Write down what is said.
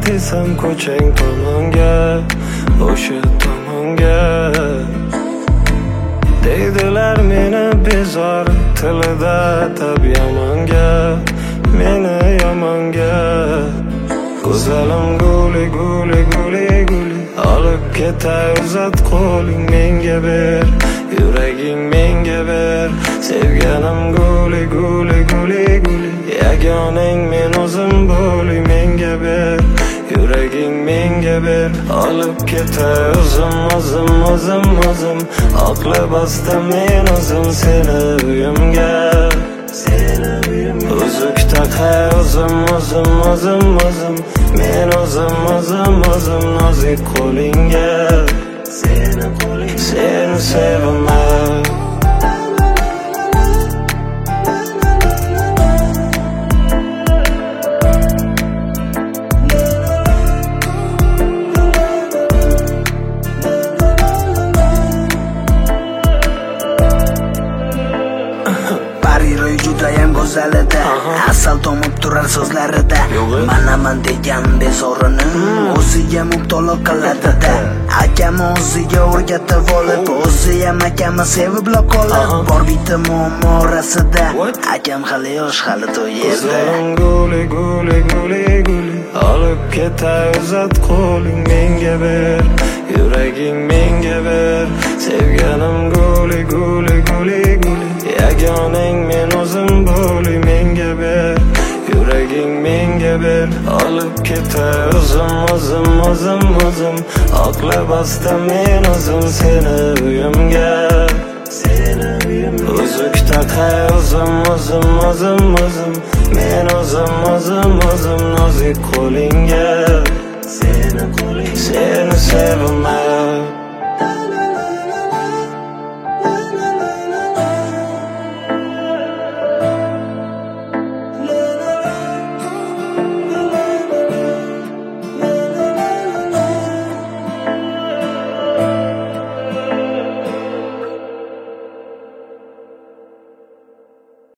desam ko'chang tomonga, o'sha tomonga. Deydilar meni bezor, tilida tab yomonga, meni yomonga. Go'zalim guli guli guli guli, olib ketay uzat qo'ling menga ber, yuraging menga ber. Sevganim guli guli guli guli, yagonang men o'zim bo'li menga ber, yuraging menga ber. Olib ketay o'zim o'zim, oqlabasda men o'zim seni uyimga, uzuk taqay o'zim men o'zim nozik qo'lingga, seni sevaman. Bariroy judayam go'zal edi, asal tomib turar so'zlarida. Manaman degan bezorini o'ziga mubtalo qiladi-da. Akam o'ziga o'rgatib olib, o'ziyam akamni sevib qolib, bor bitta muammo orasida. Akam hali yosh, hali to'yerda. Guli guli guli guli, olib ketay uzat qo'ling menga ber, yuraging menga ber. Sevganim guli guli guli guli, yagonang men o'zim bo'li menga ber, yuraging menga ber. Olib ketay o'zim, oqlabasda men o'zim seni uyimga, uzuk taqay o'zim men o'zim nozik qo'lingga, seni sevaman.